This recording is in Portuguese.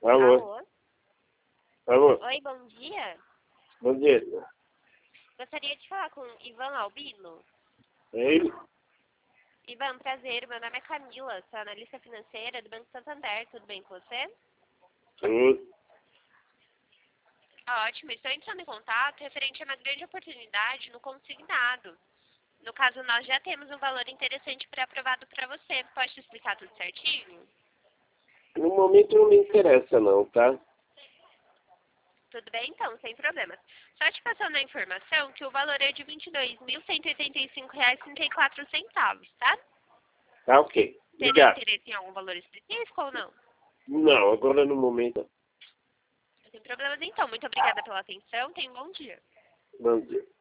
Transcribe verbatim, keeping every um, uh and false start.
Alô? Alô? Alô? Oi, bom dia. Bom dia. Gostaria de falar com Ivan Albino. É ele? Ivan, prazer. Meu nome é Camila, sou analista financeira do Banco Santander. Tudo bem com você? Tudo. Ótimo. Estou entrando em contato referente a uma grande oportunidade no consignado. No caso, nós já temos um valor interessante pré-aprovado para você. Pode te explicar tudo certinho? No momento não me interessa não, tá? Tudo bem, então, sem problemas. Só te passando a informação que o valor é de vinte e dois mil cento e oitenta e cinco reais e trinta e quatro centavos, tá? Tá ok. Teria Obrigado. interesse em algum valor específico ou não? Não, agora no momento. Sem problemas, então. Muito obrigada pela atenção. Tenha um bom dia. Bom dia.